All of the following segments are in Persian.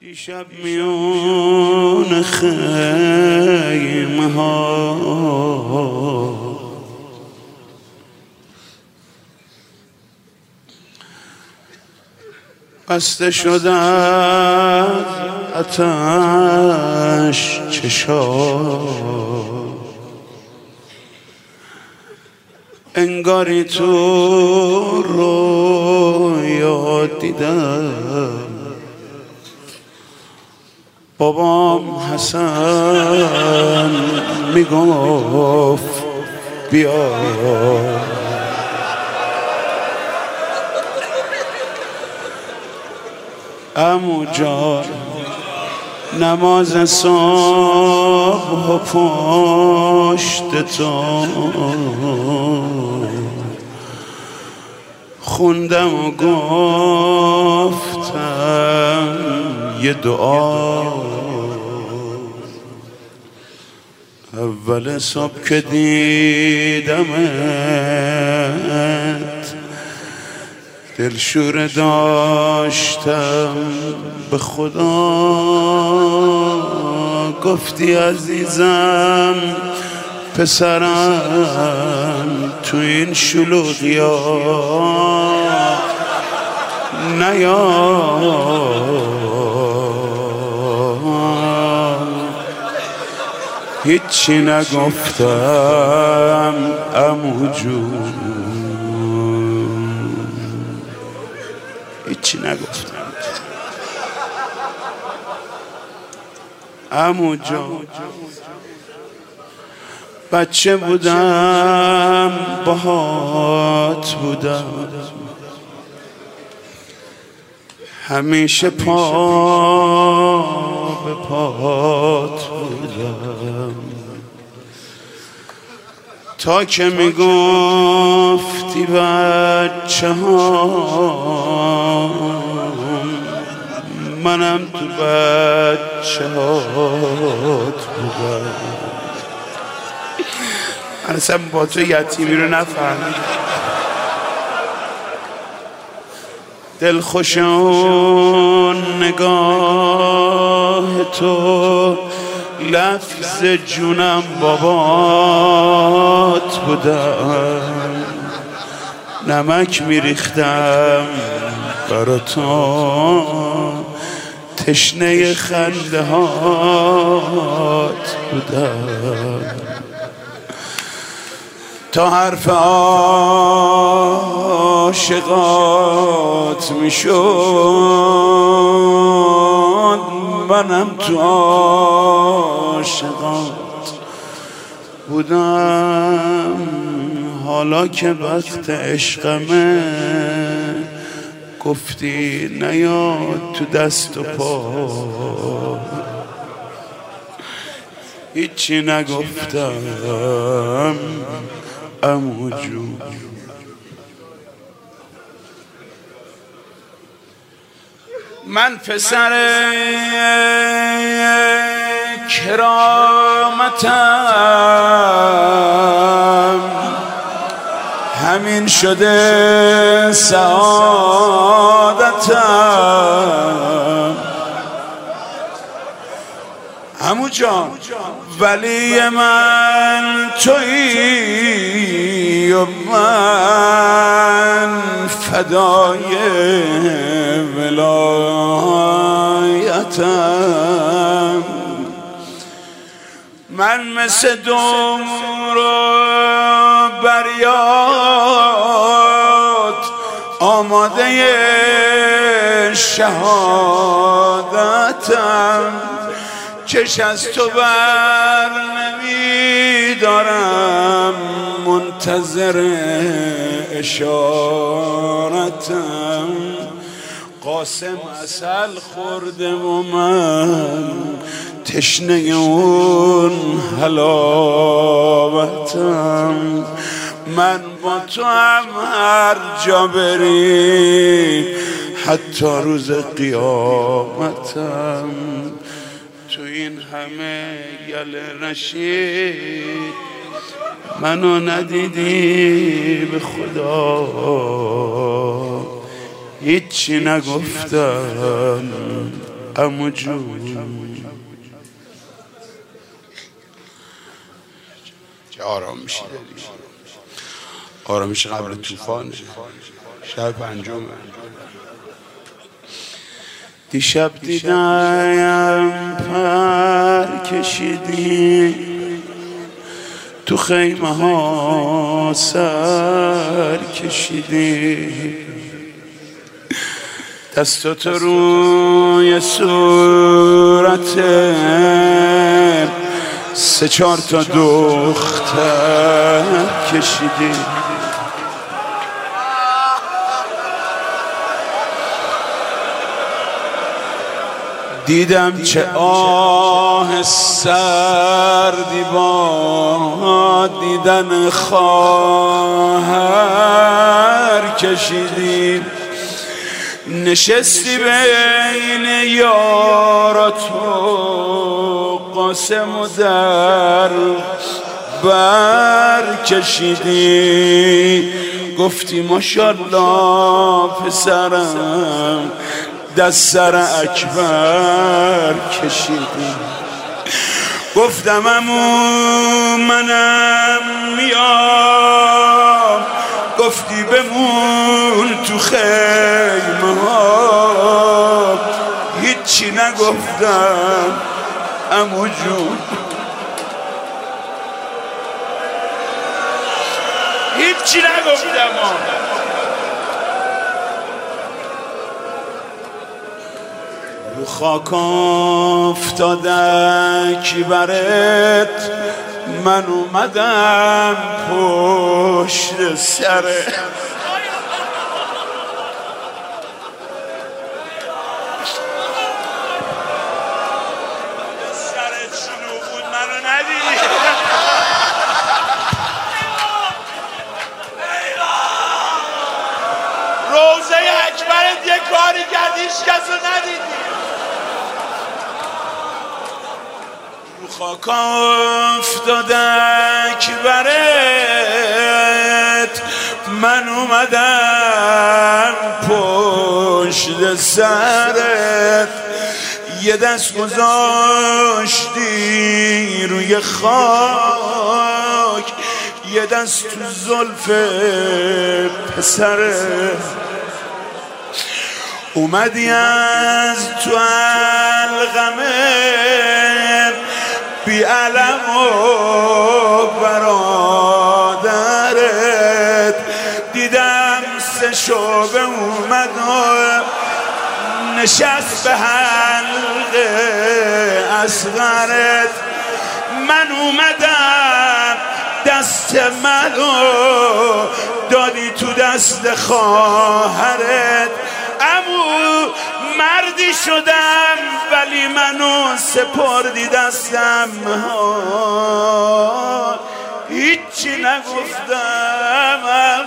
دیشب میون خیمه ها بسته شده از آتش چشام، انگاری تو رویا دیدم. بابام حسن میگفت بیا عمو جان نماز صبح و پشت تو خوندم و گفتم یه دعا. اول صبح که دیدمت دلشوره داشتم به خدا، گفتی عزیزم پسرم تو این شلوغیا نیا. هیچی نگفتم عمو جون، هیچی نگفتم عمو جان. بچه بودم باهات بودم، همیشه پا به پات بودم، تا که میگفتی بچه ها منم تو بچه هات بودم. من اصلا با تو یتیمی رو نفهمیدم. دلخوشون نگاه تو لفظ جونم بابات بودم، نمک میریختم برا تو تشنه خنده هات بودم، تا حرف عاشقات میشد منم تو عاشقات بودم. حالا که وقت عشقمه گفتی نیاد تو دست و پا، هیچی نگفتم عمو جون. من پسر کرامتم، همین شده سعادتم عمو جان. ولی من تویی و من فدای ولایتم. من مثل دور و بریات آماده شهادتم، چش از تو بر نمیدارم منتظر اشارتم. قاسم عسل خورده و من تشنه اون حلاوتم. من با تو هم هر جا بری حتی روز قیامتم. تو این همه گله رشید منو ندیدی به خدا، هیچی نگفتم عمو جون. چه آرامشی داری، آرامش قبل طوفان. شب پنجم دیشب دیدم پر کشیدی تو خیمه ها سر کشیدی، دستات روی صورت 3-4 تا دختر کشیدی. دیدم چه آه سردی با دیدن خواهر کشیدی، نشستی بین یارات و قاسم و در بر کشیدی، گفتی ماشالله پسرم دست سر اکبر کشیدی. گفتم عمو منم میام، گفتی بمون تو خیمه ها، هیچی نگفتم عمو جون، هیچی نگفتم. رو خاک افتادک برت من اومدم پشت سرت، سرت شنو بود منو ندیدی. روزه اکبرت یه کاری کرد هیچ کسو ندیدی. خاک افتادک برت من اومدم پشت سرت، یه دست گذاشتی روی خاک، یه دست تو زلف پسرت، اومدی از تو الغمه بی علم و برادرت، دیدم 3 شعبه اومد و نشست به حلقه اصغرت، من اومدم دست منو دادی تو دست خواهرت. عمو مردی شدم ولی منو سپردی دستم، هیچی نگفتم.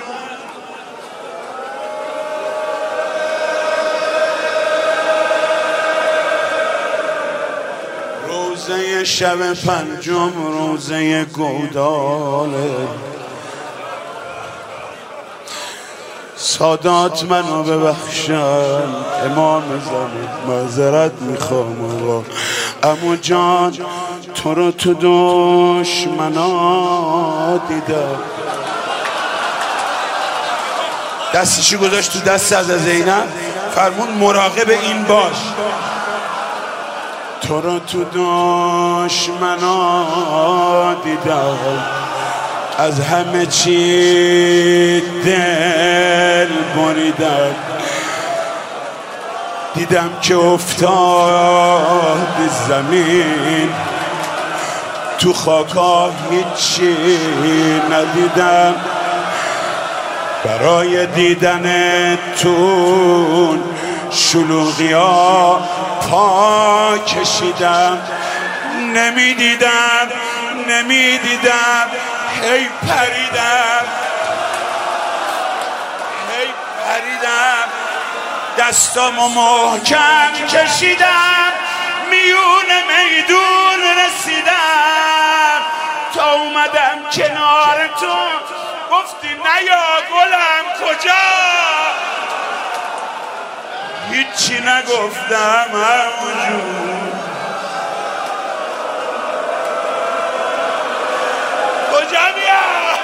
روزه شب پنجم روزه گوداله، سادات منو ببخشن امام زمان معذرت میخوام آقا. عمو جان تو رو تو دشمنا دیدم، دستشو گذاشت تو دست از زینب، فرمون مراقب این باش، تو رو تو دشمنا دیدم، از همه چی دل بریدم، دیدم که افتاد زمین تو خاکا هیچی ندیدم، برای دیدن تو شلوغیا پا کشیدم، نمیدیدم هی پریدم دستامو محکم کشیدم، میون میدون رسیدم تا اومدم کنار تو، گفتی نیا گلم کجا، هیچی نگفتم همونجور کجا میاد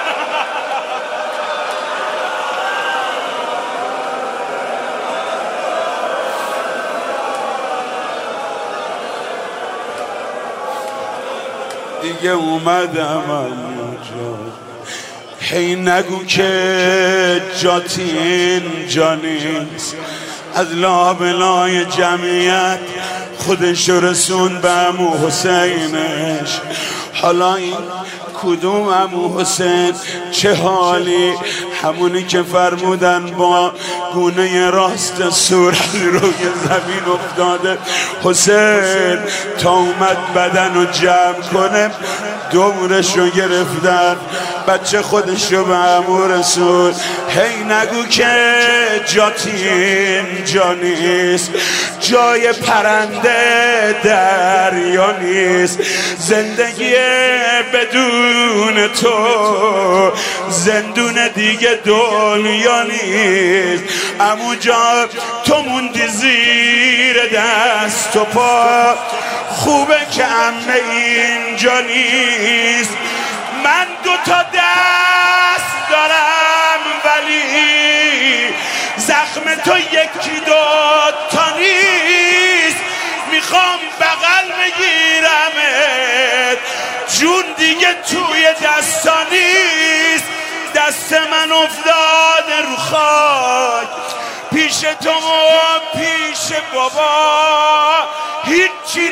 دیگه اومدم همونجا هی نگو که جاتی اینجا نیست از لابلای جمعیت خودش رسون به عمو حسینش حالا این کدوم عمو حسین چه حالی همونی که فرمودن با گونه راست صورت روی زمین افتاده حسین تا اومد بدن رو جمع کنه دورش رو گرفتن بچه خودش رو به عمو رسول هی نگو که جاتی اینجا نیست جای پرنده دریا نیست زندگی بدون تو زندون دیگه دنیا نیست عمو جان تو موندی زیر دست و پا خوبه که عمه اینجا نیست من 2 تا دست دارم ولی زخم تو 1 2 تا نیست میخوام بغل بگیرمت جون دیگه توی دستا نیست دست من افتاده رو خاک پیش تو و پیش بابا هیچی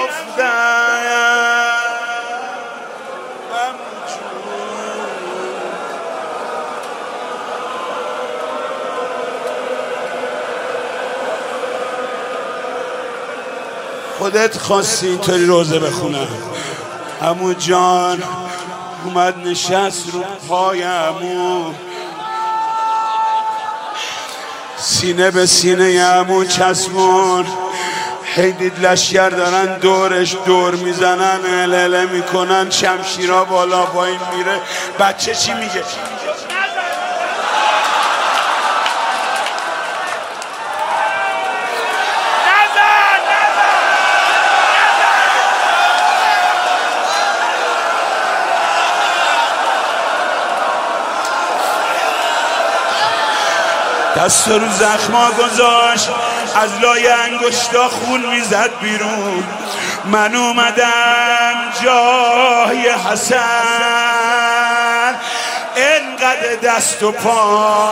نگفتم خودت خواستی اینطوری روزه بخونم عمو جان اومد نشست رو پای عمو سینه به سینه عمو چسبون هی دید لشگر دارن دورش دور میزنن الهله میکنن شمشیرها بالا پایین میره بچه چی میگه دست رو زخما گذاشت از لای انگشتا خون میزد بیرون من اومدم جای حسن انقدر دست و پا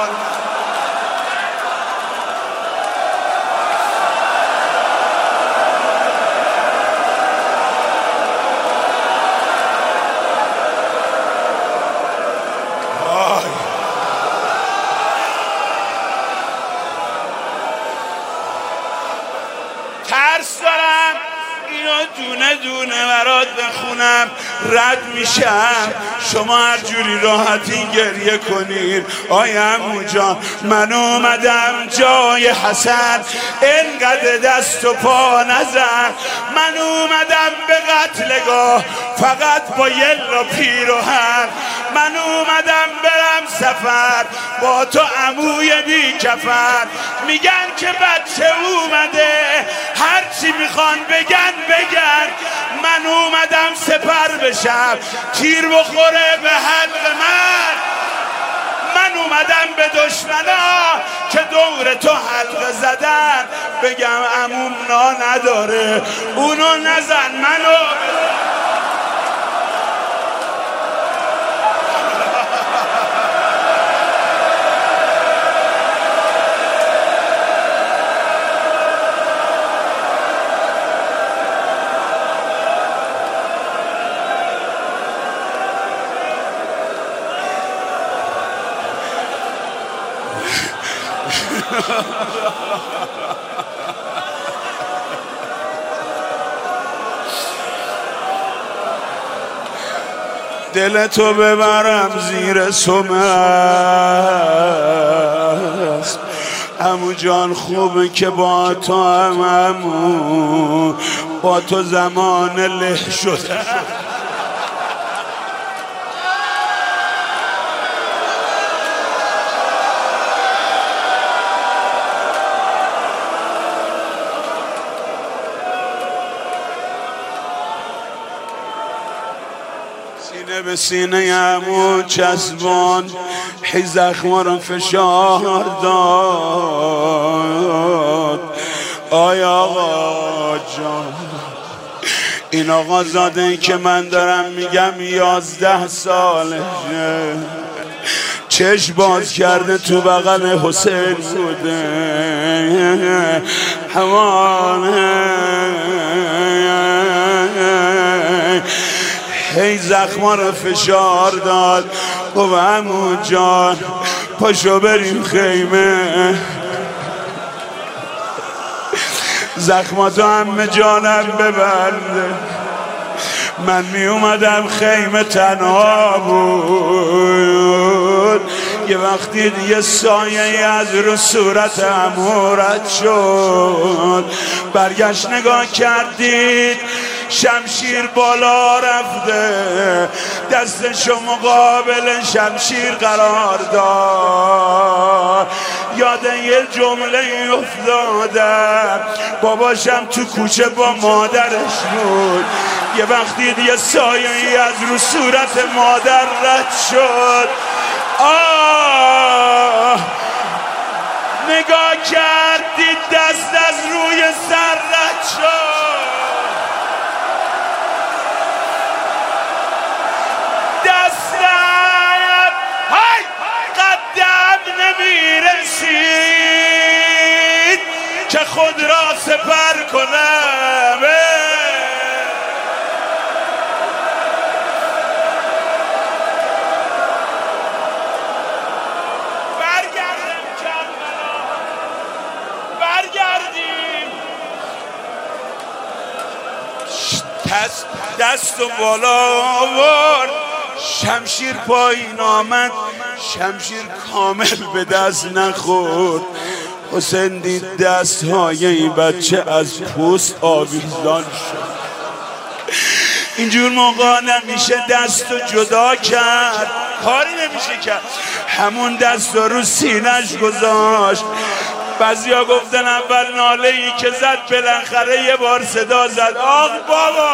ترس دارم اینو دونه دونه برات بخونم رد میشم شما هر جوری راحتی گریه کنین آی عمو جان من اومدم جای حسن انقدر دست و پا نزن من اومدم به قتلگاه فقط با یلا پیراهن من اومدم برم سفر با تو عموی بی کفن میگن که بچه اومده هرچی میخوان بگن من اومدم سپر بشم تیر بخوره به حلق من اومدم به دشمنا که دور تو حلقه زدن بگم عموم نا نداره اونو نزن منو دلتو ببرم زیر سمست عمو جان خوبه که با تو هم عمو با تو زمان له شده به سینه عمو چسبان، هی زخما رو فشار داد. آیا آقا جان، این آقا زاده که من دارم میگم 11 سالشه، چشم باز کرده تو بغل حسین بوده، همانه هی زخما رو فشار داد. گفت عمو جان پاشو بریم خیمه، زخماتو عمه جانم ببنده. من می اومدم خیمه تنها بود، یه وقتی یه سایه از رو صورت عمو رد شد، برگشت نگاه کردید شمشیر بالا رفته، دستشو مقابل شمشیر قرار داد. یاد یه جمله افتادم، باباشم تو کوچه با مادرش بود، یه وقتی یه سایه از رو صورت مادر رد شد، نگاه کردید دست از روی سر رد شد، دستم قدم نمیرسید که خود را سپر کنم. دست و بالا آورد، شمشیر پایین آمد، شمشیر کامل به دست نخورد. حسین دید دست های این بچه از پوست آویزان شد. اینجور موقع نمیشه دست رو جدا کرد، کاری نمیشه کرد، همون دست رو سینش گذاشت. بعضیا گفتن اول ناله ای که زد، بالاخره یه بار صدا زد، آخ بابا.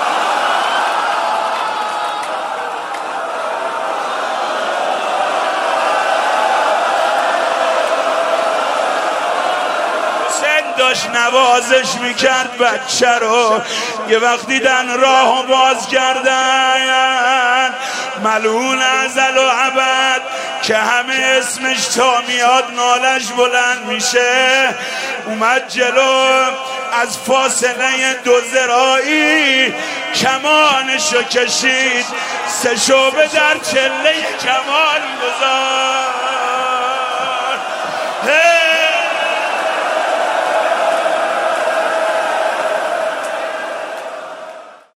حسین داشت نوازش میکرد بچه رو. یه وقت دیدن راهو باز کردن، ملعون ازل و ابد که همه اسمش تا میاد نالش بلند میشه، اومد جلو، از فاصله 2 ذراعی کمانشو کشید، 3 شعبه در چله کمان گذاشت.